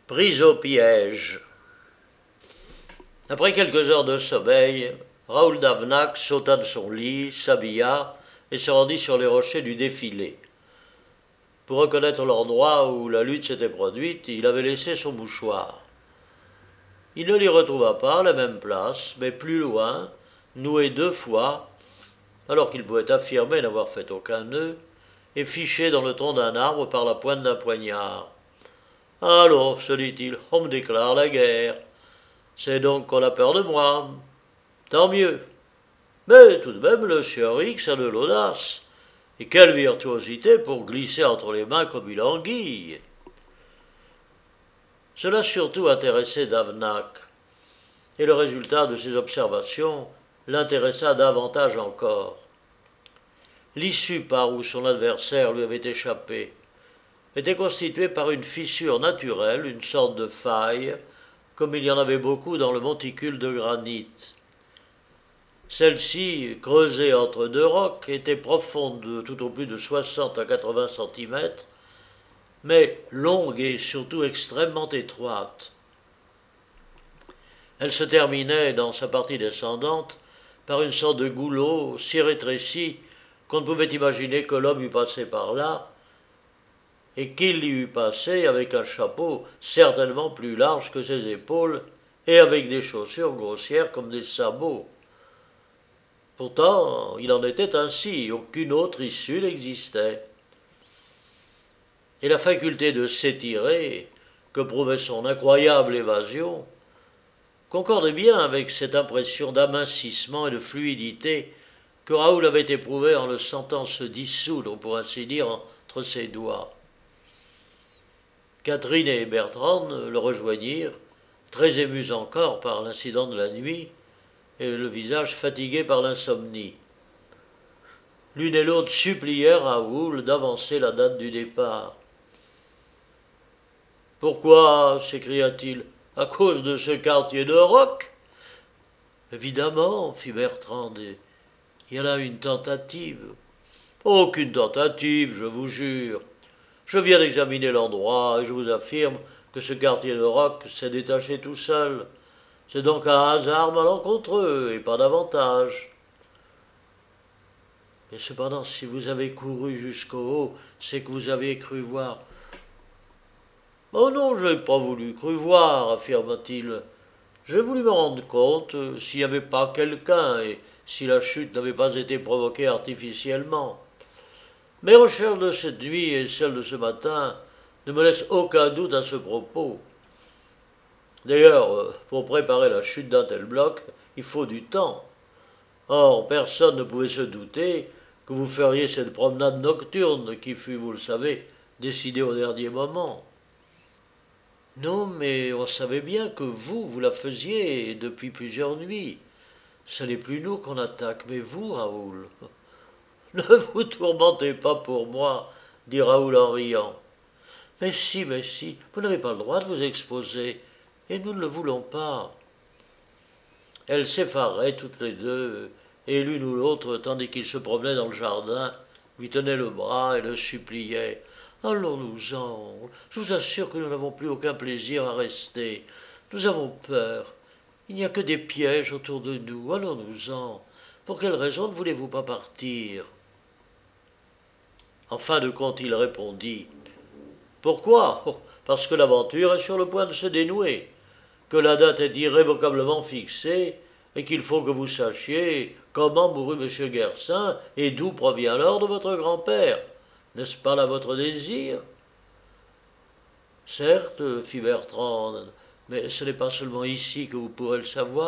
Prise au piège. Après quelques heures de sommeil, Raoul d'Avnac sauta de son lit, s'habilla et se rendit sur les rochers du défilé. Pour reconnaître l'endroit où la lutte s'était produite, il avait laissé son mouchoir. Il ne l'y retrouva pas à la même place, mais plus loin, noué 2 fois, alors qu'il pouvait affirmer n'avoir fait aucun nœud, et fiché dans le tronc d'un arbre par la pointe d'un poignard. Allons, se dit-il, on me déclare la guerre. C'est donc qu'on a peur de moi. Tant mieux. Mais tout de même, le sieur X a de l'audace. Et quelle virtuosité pour glisser entre les mains comme une anguille. Cela surtout intéressait Davnac, et le résultat de ses observations l'intéressa davantage encore. L'issue par où son adversaire lui avait échappé était constituée par une fissure naturelle, une sorte de faille, comme il y en avait beaucoup dans le monticule de granit. Celle-ci, creusée entre 2 rocs, était profonde de tout au plus de 60 à 80 centimètres, mais longue et surtout extrêmement étroite. Elle se terminait, dans sa partie descendante, par une sorte de goulot si rétréci qu'on ne pouvait imaginer que l'homme eût passé par là, et qu'il y eût passé avec un chapeau certainement plus large que ses épaules et avec des chaussures grossières comme des sabots. Pourtant, il en était ainsi, aucune autre issue n'existait. Et la faculté de s'étirer, que prouvait son incroyable évasion, concordait bien avec cette impression d'amincissement et de fluidité que Raoul avait éprouvée en le sentant se dissoudre, pour ainsi dire, entre ses doigts. Catherine et Bertrand le rejoignirent, très émus encore par l'incident de la nuit, et le visage fatigué par l'insomnie. L'une et l'autre supplièrent Raoul d'avancer la date du départ. « Pourquoi » s'écria-t-il, « à cause de ce quartier de roc ?»« Évidemment, fit Bertrand, il y en a une tentative. »« Aucune tentative, je vous jure. Je viens d'examiner l'endroit et je vous affirme que ce quartier de roc s'est détaché tout seul. C'est donc un hasard malencontreux et pas davantage. » « Mais cependant, si vous avez couru jusqu'au haut, c'est que vous avez cru voir. »« Oh non, je n'ai pas voulu cru voir, affirma-t-il. J'ai voulu me rendre compte s'il n'y avait pas quelqu'un et si la chute n'avait pas été provoquée artificiellement. Mes recherches de cette nuit et celles de ce matin ne me laissent aucun doute à ce propos. D'ailleurs, pour préparer la chute d'un tel bloc, il faut du temps. Or, personne ne pouvait se douter que vous feriez cette promenade nocturne qui fut, vous le savez, décidée au dernier moment. »« Non, mais on savait bien que vous la faisiez depuis plusieurs nuits. Ce n'est plus nous qu'on attaque, mais vous, Raoul. »« Ne vous tourmentez pas pour moi, dit Raoul en riant. Mais si, vous n'avez pas le droit de vous exposer, et nous ne le voulons pas. » Elles s'effaraient toutes les deux, et l'une ou l'autre, tandis qu'il se promenait dans le jardin, lui tenait le bras et le suppliait. « Allons-nous-en. Je vous assure que nous n'avons plus aucun plaisir à rester. Nous avons peur. Il n'y a que des pièges autour de nous. Allons-nous-en. Pour quelle raison ne voulez-vous pas partir ?» En fin de compte, il répondit. « Pourquoi ? Parce que l'aventure est sur le point de se dénouer, que la date est irrévocablement fixée, et qu'il faut que vous sachiez comment mourut M. Guersin et d'où provient l'ordre de votre grand-père. N'est-ce pas là votre désir ?»« Certes, fit Bertrand, mais ce n'est pas seulement ici que vous pourrez le savoir. »«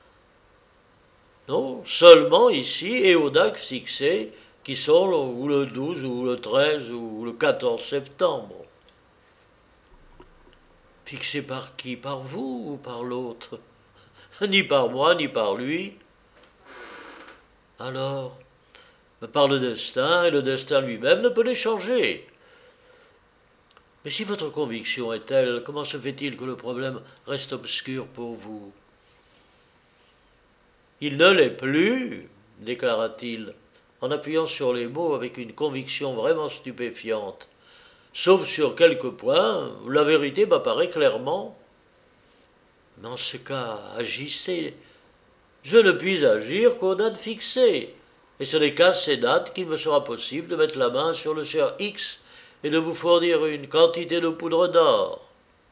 Non, seulement ici et aux dates fixées, qui sont ou le 12 ou le 13 ou le 14 septembre. » « Fixées par qui? Par vous ou par l'autre ? » ?»« Ni par moi, ni par lui. »« Alors, par le destin, et le destin lui-même ne peut les changer. » « Mais si votre conviction est telle, comment se fait-il que le problème reste obscur pour vous ?»« Il ne l'est plus, déclara-t-il, en appuyant sur les mots avec une conviction vraiment stupéfiante. sauf sur quelques points où la vérité m'apparaît clairement. Mais en ce cas, agissez. Je ne puis agir qu'aux dates fixées, et ce n'est qu'à ces dates qu'il me sera possible de mettre la main sur le sieur X et de vous fournir une quantité de poudre d'or.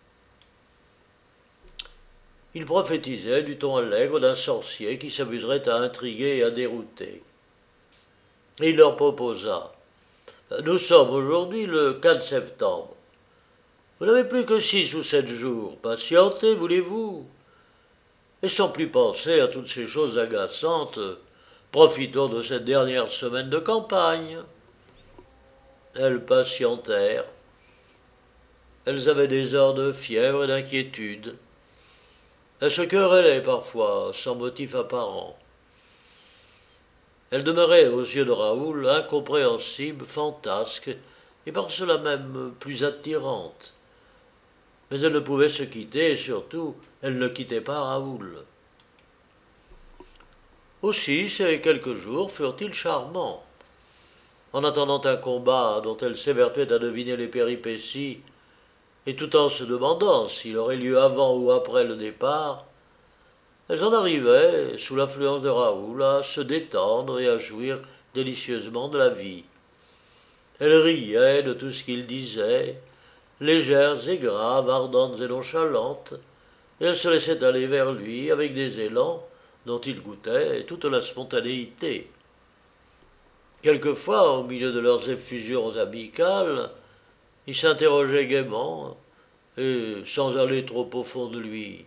Il prophétisait du ton allègre d'un sorcier qui s'amuserait à intriguer et à dérouter. Et il leur proposa: nous sommes aujourd'hui le 4 septembre. Vous n'avez plus que 6 ou 7 jours. Patientez, voulez-vous? Et sans plus penser à toutes ces choses agaçantes, profitons de cette dernière semaine de campagne. Elles patientèrent. Elles avaient des heures de fièvre et d'inquiétude. Elles se querellaient parfois, sans motif apparent. Elles demeuraient aux yeux de Raoul incompréhensibles, fantasques, et par cela même plus attirantes. Mais elles ne pouvaient se quitter, et surtout, elles ne quittaient pas Raoul. Aussi, ces quelques jours furent-ils charmants. En attendant un combat dont elles s'évertuaient à deviner les péripéties, et tout en se demandant s'il aurait lieu avant ou après le départ, elles en arrivaient, sous l'influence de Raoul, à se détendre et à jouir délicieusement de la vie. Elles riaient de tout ce qu'il disait, légères et graves, ardentes et nonchalantes, et elles se laissaient aller vers lui avec des élans dont il goûtait toute la spontanéité. Quelquefois, au milieu de leurs effusions amicales, il s'interrogeait gaiement, et sans aller trop au fond de lui.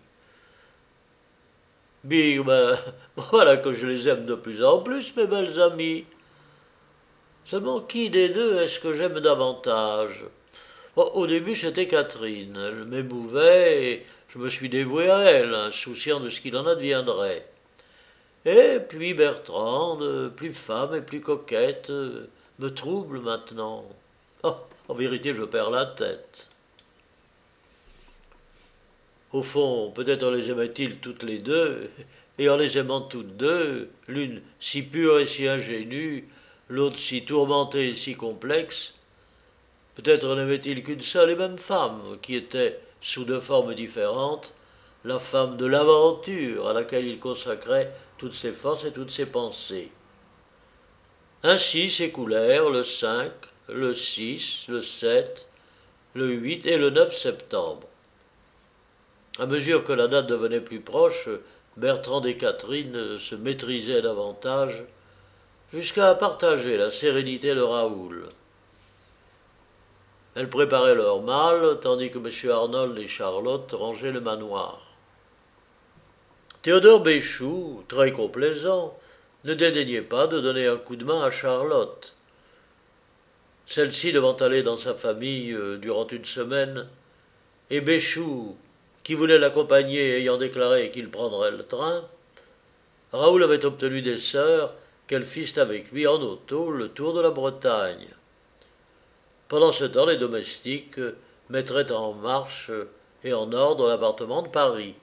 Big, ben, voilà que je les aime de plus en plus, mes belles amies. Seulement, qui des deux est-ce que j'aime davantage? Au début, c'était Catherine. Elle m'émouvait et je me suis dévoué à elle, insouciant de ce qu'il en adviendrait. Et puis Bertrande, plus femme et plus coquette, me trouble maintenant. Oh, en vérité, je perds la tête. Au fond, peut-être les aimait-il toutes les deux, et en les aimant toutes deux, l'une si pure et si ingénue, l'autre si tourmentée et si complexe, peut-être n'aimait-il qu'une seule et même femme, qui était, sous deux formes différentes, la femme de l'aventure à laquelle il consacrait toutes ses forces et toutes ses pensées. Ainsi s'écoulèrent le 5, le 6, le 7, le 8 et le 9 septembre. À mesure que la date devenait plus proche, Bertrand et Catherine se maîtrisaient davantage, jusqu'à partager la sérénité de Raoul. Elles préparaient leur malle, tandis que M. Arnold et Charlotte rangeaient le manoir. Théodore Béchoux, très complaisant, ne dédaignait pas de donner un coup de main à Charlotte. Celle-ci devant aller dans sa famille durant une semaine, et Béchoux, qui voulait l'accompagner ayant déclaré qu'il prendrait le train, Raoul avait obtenu des sœurs qu'elles fissent avec lui en auto le tour de la Bretagne. Pendant ce temps, les domestiques mettraient en marche et en ordre l'appartement de Paris.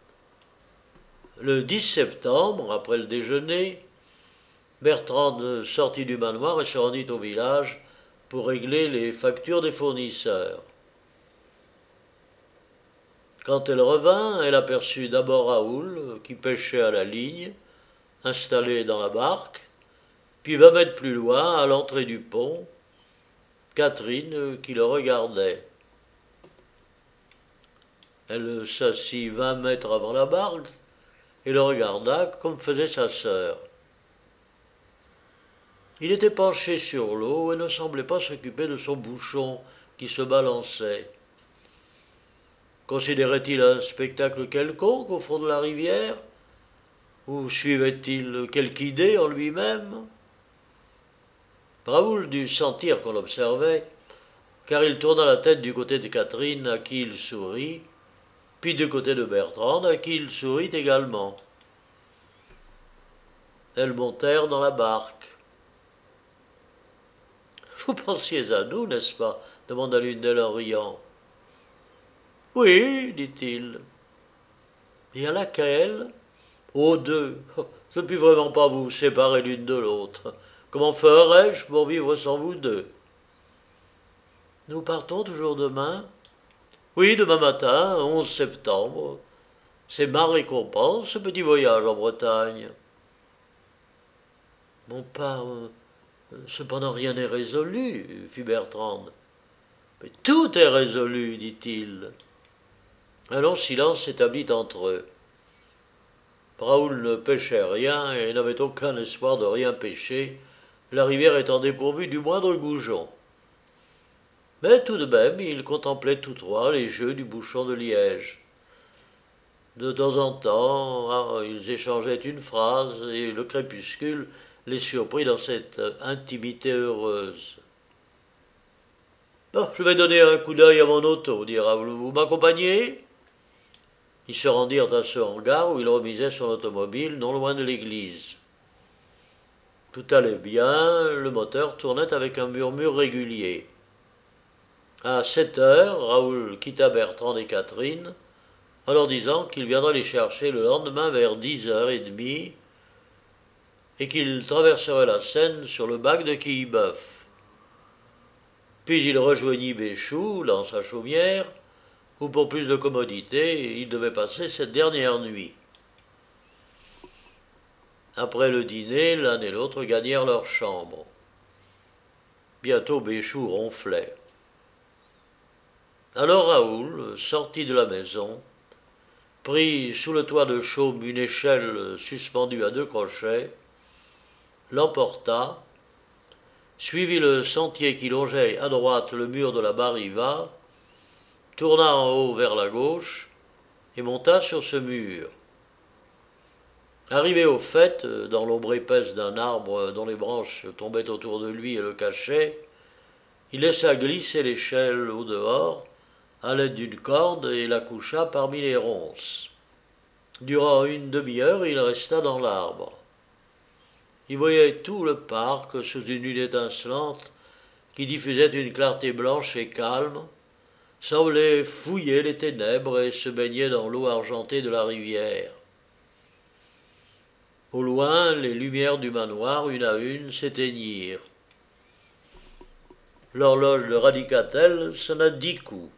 Le 10 septembre, après le déjeuner, Bertrande sortit du manoir et se rendit au village pour régler les factures des fournisseurs. Quand elle revint, elle aperçut d'abord Raoul, qui pêchait à la ligne, installé dans la barque, puis 20 mètres plus loin, à l'entrée du pont, Catherine qui le regardait. Elle s'assit 20 mètres avant la barque et le regarda comme faisait sa sœur. Il était penché sur l'eau et ne semblait pas s'occuper de son bouchon qui se balançait. Considérait-il un spectacle quelconque au fond de la rivière? Ou suivait-il quelque idée en lui-même? Raoul dut sentir qu'on l'observait, car il tourna la tête du côté de Catherine à qui il sourit, puis du côté de Bertrande à qui il sourit également. Elles montèrent dans la barque. « Vous pensiez à nous, n'est-ce pas ?» demanda l'une d'elles en riant. « Oui, dit-il. »« Et à laquelle ?»« Aux deux. Je ne puis vraiment pas vous séparer l'une de l'autre. Comment ferais-je pour vivre sans vous deux ?»« Nous partons toujours demain? Oui, demain matin, 11 septembre. C'est ma récompense, ce petit voyage en Bretagne. Mon père, cependant rien n'est résolu, fit Bertrand. Mais tout est résolu, dit-il. Un long silence s'établit entre eux. Raoul ne pêchait rien et n'avait aucun espoir de rien pêcher, la rivière étant dépourvue du moindre goujon. Mais tout de même, ils contemplaient tous trois les jeux du bouchon de liège. De temps en temps, ils échangeaient une phrase et le crépuscule les surprit dans cette intimité heureuse. « Je vais donner un coup d'œil à mon auto, dit Raoul. Vous m'accompagnez ?» Ils se rendirent à ce hangar où il remisait son automobile, non loin de l'église. Tout allait bien, le moteur tournait avec un murmure régulier. À 7 heures, Raoul quitta Bertrand et Catherine, en leur disant qu'il viendrait les chercher le lendemain vers 10h30 et qu'il traverserait la Seine sur le bac de Quillebeuf. Puis il rejoignit Béchou dans sa chaumière, où pour plus de commodité, il devait passer cette dernière nuit. Après le dîner, l'un et l'autre gagnèrent leur chambre. Bientôt Béchou ronflait. Alors Raoul sortit de la maison, prit sous le toit de chaume une échelle suspendue à 2 crochets, l'emporta, suivit le sentier qui longeait à droite le mur de la Bas-Riva, tourna en haut vers la gauche et monta sur ce mur. Arrivé au faîte, dans l'ombre épaisse d'un arbre dont les branches tombaient autour de lui et le cachaient, il laissa glisser l'échelle au dehors, à l'aide d'une corde, et la coucha parmi les ronces. Durant une demi-heure, il resta dans l'arbre. Il voyait tout le parc sous une lune étincelante qui diffusait une clarté blanche et calme, semblait fouiller les ténèbres et se baignait dans l'eau argentée de la rivière. Au loin, les lumières du manoir, une à une, s'éteignirent. L'horloge de Radicatel sonna 10 coups.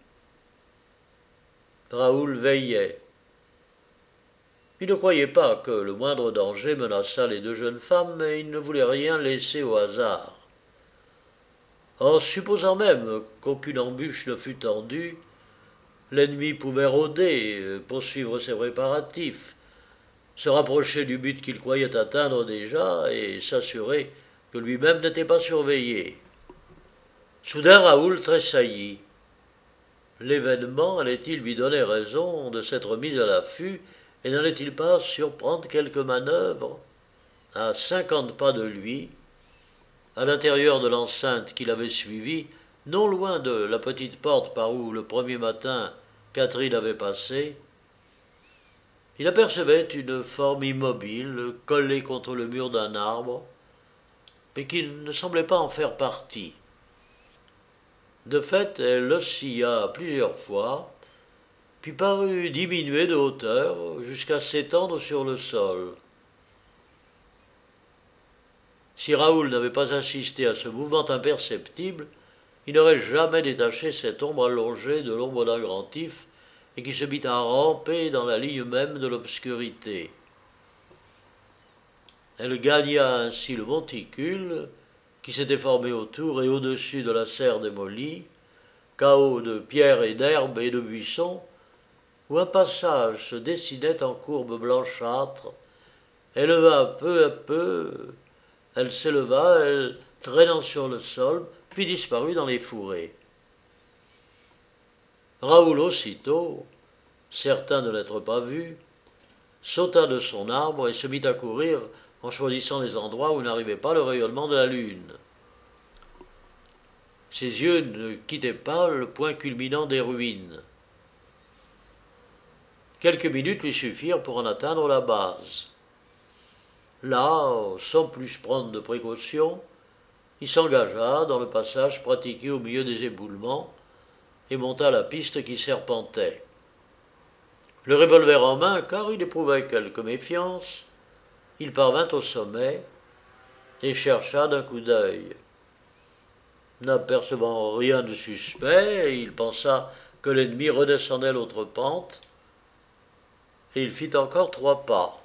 Raoul veillait. Il ne croyait pas que le moindre danger menaçât les 2 jeunes femmes, mais il ne voulait rien laisser au hasard. En supposant même qu'aucune embûche ne fût tendue, l'ennemi pouvait rôder, poursuivre ses préparatifs, se rapprocher du but qu'il croyait atteindre déjà et s'assurer que lui-même n'était pas surveillé. Soudain Raoul tressaillit. L'événement allait-il lui donner raison de s'être mis à l'affût et n'allait-il pas surprendre quelque manœuvre? À 50 pas de lui, à l'intérieur de l'enceinte qu'il avait suivie, non loin de la petite porte par où le premier matin Catherine avait passé, il apercevait une forme immobile collée contre le mur d'un arbre, mais qui ne semblait pas en faire partie. De fait, elle oscilla plusieurs fois, puis parut diminuer de hauteur jusqu'à s'étendre sur le sol. Si Raoul n'avait pas assisté à ce mouvement imperceptible, il n'aurait jamais détaché cette ombre allongée de l'ombre d'un grantif et qui se mit à ramper dans la ligne même de l'obscurité. Elle gagna ainsi le monticule qui s'était formé autour et au-dessus de la serre démolie, chaos de pierres et d'herbes et de buissons, où un passage se dessinait en courbe blanchâtre. Peu à peu, elle s'éleva, elle traînant sur le sol, puis disparut dans les fourrés. Raoul aussitôt, certain de n'être pas vu, sauta de son arbre et se mit à courir en choisissant les endroits où n'arrivait pas le rayonnement de la lune. Ses yeux ne quittaient pas le point culminant des ruines. Quelques minutes lui suffirent pour en atteindre la base. Là, sans plus prendre de précautions, il s'engagea dans le passage pratiqué au milieu des éboulements et monta la piste qui serpentait. Le revolver en main, car il éprouvait quelque méfiance, il parvint au sommet et chercha d'un coup d'œil. N'apercevant rien de suspect, il pensa que l'ennemi redescendait l'autre pente, et il fit encore 3 pas.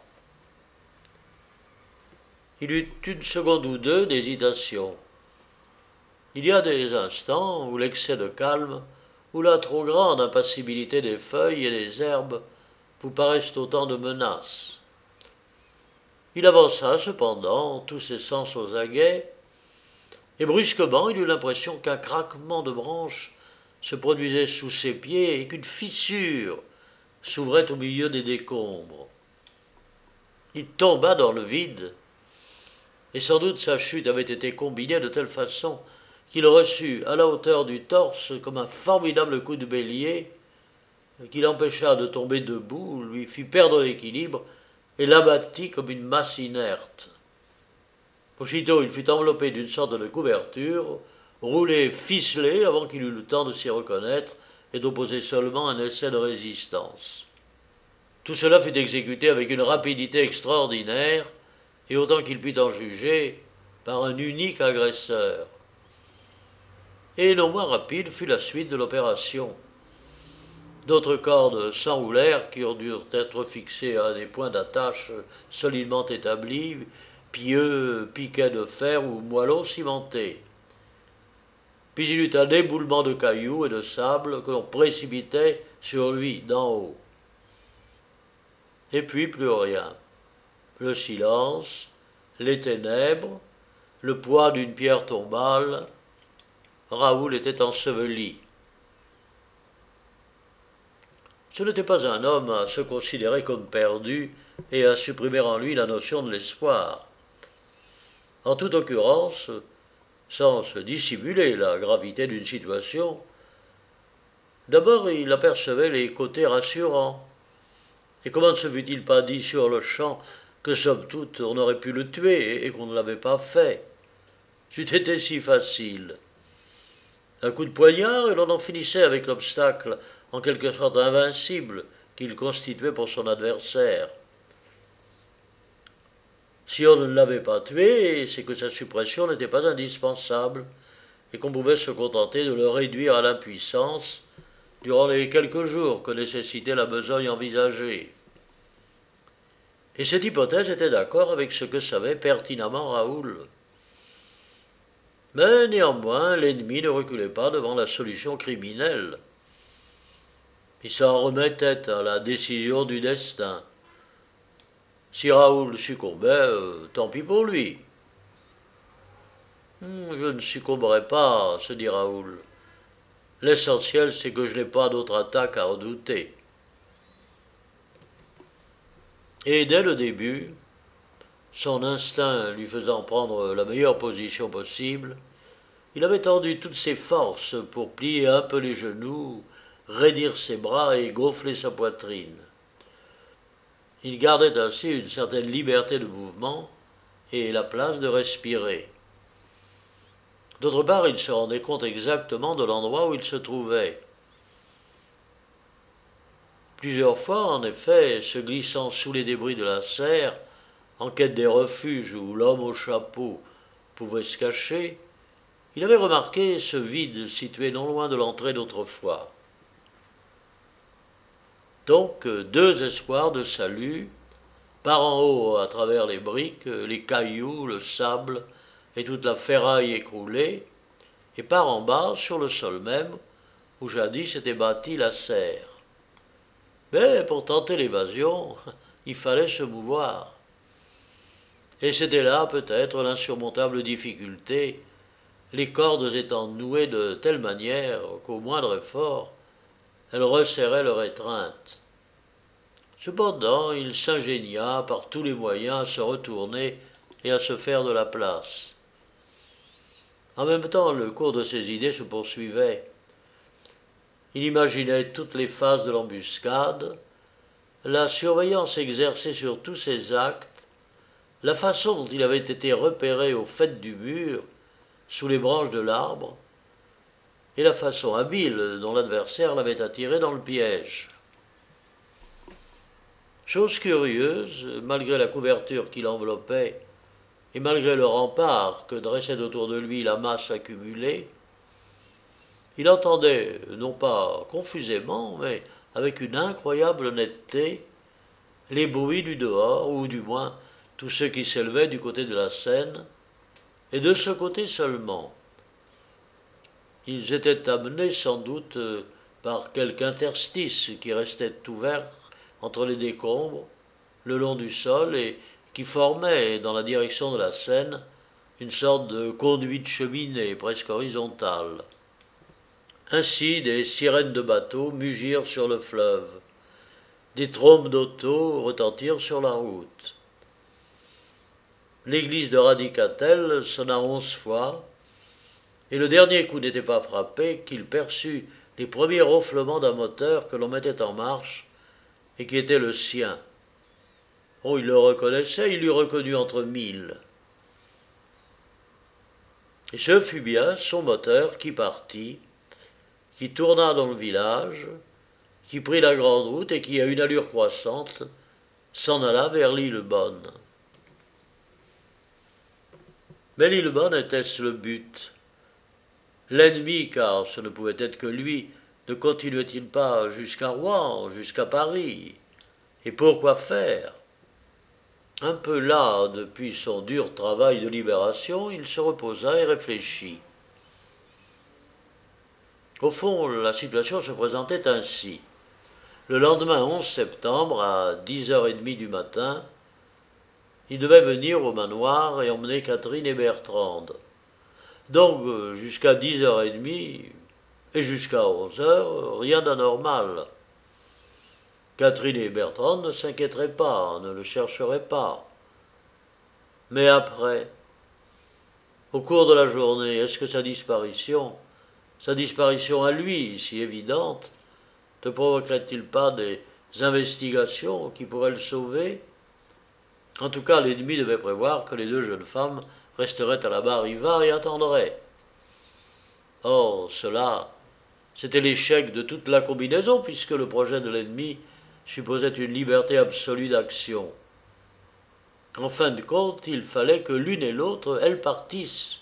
Il eut une seconde ou deux d'hésitation. Il y a des instants où l'excès de calme, ou la trop grande impassibilité des feuilles et des herbes vous paraissent autant de menaces. Il avança cependant, tous ses sens aux aguets, et brusquement il eut l'impression qu'un craquement de branches se produisait sous ses pieds et qu'une fissure s'ouvrait au milieu des décombres. Il tomba dans le vide, et sans doute sa chute avait été combinée de telle façon qu'il reçut à la hauteur du torse comme un formidable coup de bélier qui l'empêcha de tomber debout, lui fit perdre l'équilibre et l'abattit comme une masse inerte. Aussitôt il fut enveloppé d'une sorte de couverture, roulé, ficelé avant qu'il eût le temps de s'y reconnaître et d'opposer seulement un essai de résistance. Tout cela fut exécuté avec une rapidité extraordinaire, et autant qu'il put en juger, par un unique agresseur. Et non moins rapide fut la suite de l'opération. D'autres cordes s'enroulèrent qui durent être fixées à des points d'attache solidement établis, pieux piquets de fer ou moellons cimentés. Puis il eut un éboulement de cailloux et de sable que l'on précipitait sur lui d'en haut. Et puis plus rien. Le silence, les ténèbres, le poids d'une pierre tombale. Raoul était enseveli. Ce n'était pas un homme à se considérer comme perdu et à supprimer en lui la notion de l'espoir. En toute occurrence, sans se dissimuler la gravité d'une situation, d'abord il apercevait les côtés rassurants. Et comment ne se fût-il pas dit sur le champ que, somme toute, on aurait pu le tuer et qu'on ne l'avait pas fait? C'eût été si facile. Un coup de poignard et l'on en finissait avec l'obstacle, en quelque sorte invincible, qu'il constituait pour son adversaire. Si on ne l'avait pas tué, c'est que sa suppression n'était pas indispensable, et qu'on pouvait se contenter de le réduire à l'impuissance durant les quelques jours que nécessitait la besogne envisagée. Et cette hypothèse était d'accord avec ce que savait pertinemment Raoul. Mais néanmoins, l'ennemi ne reculait pas devant la solution criminelle. Il s'en remettait à la décision du destin. Si Raoul succombait, tant pis pour lui. Je ne succomberai pas, se dit Raoul. L'essentiel, c'est que je n'ai pas d'autre attaque à redouter. Et dès le début, son instinct lui faisant prendre la meilleure position possible, il avait tendu toutes ses forces pour plier un peu les genoux, raidir ses bras et gonfler sa poitrine. Il gardait ainsi une certaine liberté de mouvement et la place de respirer. D'autre part, il se rendait compte exactement de l'endroit où il se trouvait. Plusieurs fois, en effet, se glissant sous les débris de la serre, en quête des refuges où l'homme au chapeau pouvait se cacher, il avait remarqué ce vide situé non loin de l'entrée d'autrefois. Donc, 2 espoirs de salut, par en haut à travers les briques, les cailloux, le sable et toute la ferraille écroulée, et par en bas, sur le sol même, où jadis était bâtie la serre. Mais pour tenter l'évasion, il fallait se mouvoir. Et c'était là peut-être l'insurmontable difficulté, les cordes étant nouées de telle manière qu'au moindre effort, elles resserraient leur étreinte. Cependant, il s'ingénia par tous les moyens à se retourner et à se faire de la place. En même temps, le cours de ses idées se poursuivait. Il imaginait toutes les phases de l'embuscade, la surveillance exercée sur tous ses actes, la façon dont il avait été repéré au faîte du mur, sous les branches de l'arbre, et la façon habile dont l'adversaire l'avait attiré dans le piège. Chose curieuse, malgré la couverture qui l'enveloppait, et malgré le rempart que dressait autour de lui la masse accumulée, il entendait, non pas confusément, mais avec une incroyable netteté, les bruits du dehors, ou du moins tous ceux qui s'élevaient du côté de la Seine, et de ce côté seulement. Ils étaient amenés sans doute par quelque interstice qui restait ouvert entre les décombres, le long du sol, et qui formait, dans la direction de la Seine, une sorte de conduite cheminée presque horizontale. Ainsi, des sirènes de bateaux mugirent sur le fleuve. Des trompes d'auto retentirent sur la route. L'église de Radicatel sonna 11 fois, et le dernier coup n'était pas frappé qu'il perçut les premiers ronflements d'un moteur que l'on mettait en marche et qui était le sien. Oh, il le reconnaissait, il l'eût reconnu entre 1000. Et ce fut bien son moteur qui partit, qui tourna dans le village, qui prit la grande route et qui, à une allure croissante, s'en alla vers Lillebonne. Mais Lillebonne était-ce le but? L'ennemi, car ce ne pouvait être que lui, ne continuait-il pas jusqu'à Rouen, jusqu'à Paris? Et pourquoi faire? Un peu las depuis son dur travail de libération, il se reposa et réfléchit. Au fond, la situation se présentait ainsi. Le lendemain 11 septembre, à 10h30 du matin, il devait venir au manoir et emmener Catherine et Bertrande. Donc, jusqu'à 10h30 et jusqu'à 11h, rien d'anormal. Catherine et Bertrande ne s'inquiéteraient pas, ne le chercheraient pas. Mais après, au cours de la journée, est-ce que sa disparition à lui, si évidente, ne provoquerait-il pas des investigations qui pourraient le sauver? En tout cas, l'ennemi devait prévoir que les deux jeunes femmes resteraient à la Barriva et attendraient. Or, cela, c'était l'échec de toute la combinaison, puisque le projet de l'ennemi supposait une liberté absolue d'action. En fin de compte, il fallait que l'une et l'autre, elles partissent.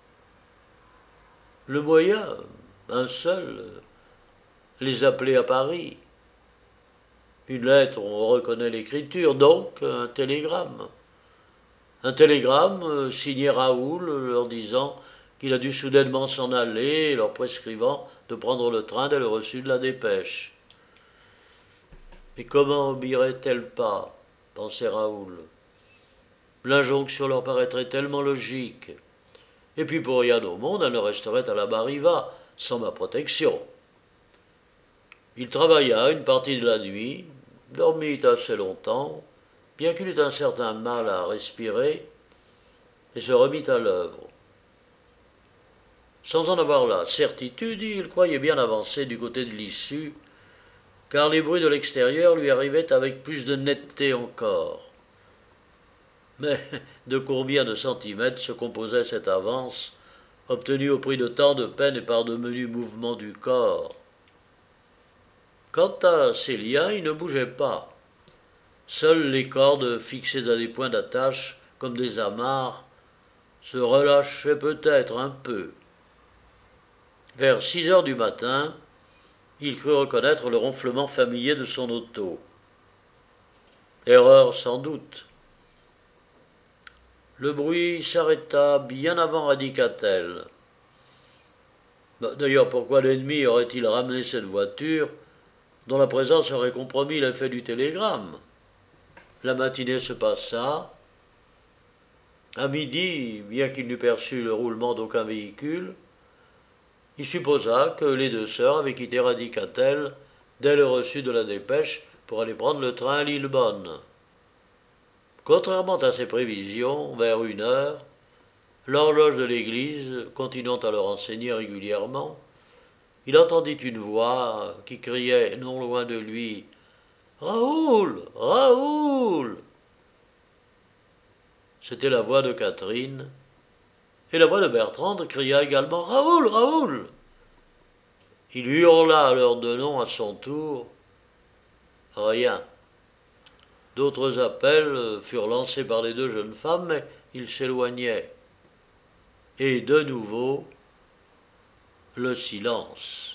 Le moyen, un seul, les appeler à Paris. Une lettre, on reconnaît l'écriture, donc un télégramme. Un télégramme signé Raoul leur disant qu'il a dû soudainement s'en aller et leur prescrivant de prendre le train dès le reçu de la dépêche. Et comment obéirait-elle pas, pensait Raoul. L'injonction leur paraîtrait tellement logique. Et puis pour rien au monde, elle ne resterait à la Barriva, sans ma protection. Il travailla une partie de la nuit, dormit assez longtemps, bien qu'il eût un certain mal à respirer, et se remit à l'œuvre. Sans en avoir la certitude, il croyait bien avancer du côté de l'issue, car les bruits de l'extérieur lui arrivaient avec plus de netteté encore. Mais de combien de centimètres se composait cette avance, obtenue au prix de tant de peine et par de menus mouvements du corps? Quant à Célia, il ne bougeait pas. Seules les cordes, fixées à des points d'attache comme des amarres, se relâchaient peut-être un peu. Vers 6 heures du matin, il crut reconnaître le ronflement familier de son auto. Erreur sans doute. Le bruit s'arrêta bien avant Radicatel. D'ailleurs, pourquoi l'ennemi aurait-il ramené cette voiture dont la présence aurait compromis l'effet du télégramme? La matinée se passa. À midi, bien qu'il n'eût perçu le roulement d'aucun véhicule, il supposa que les deux sœurs avaient quitté Radicatel dès le reçu de la dépêche pour aller prendre le train à Lillebonne. Contrairement à ses prévisions, vers 1 heure, l'horloge de l'église continuant à le renseigner régulièrement, il entendit une voix qui criait non loin de lui « Raoul! Raoul !» C'était la voix de Catherine, et la voix de Bertrande cria également « Raoul! Raoul !» Il hurla à leurs deux noms à son tour. Rien. D'autres appels furent lancés par les deux jeunes femmes, mais ils s'éloignaient. Et de nouveau, le silence.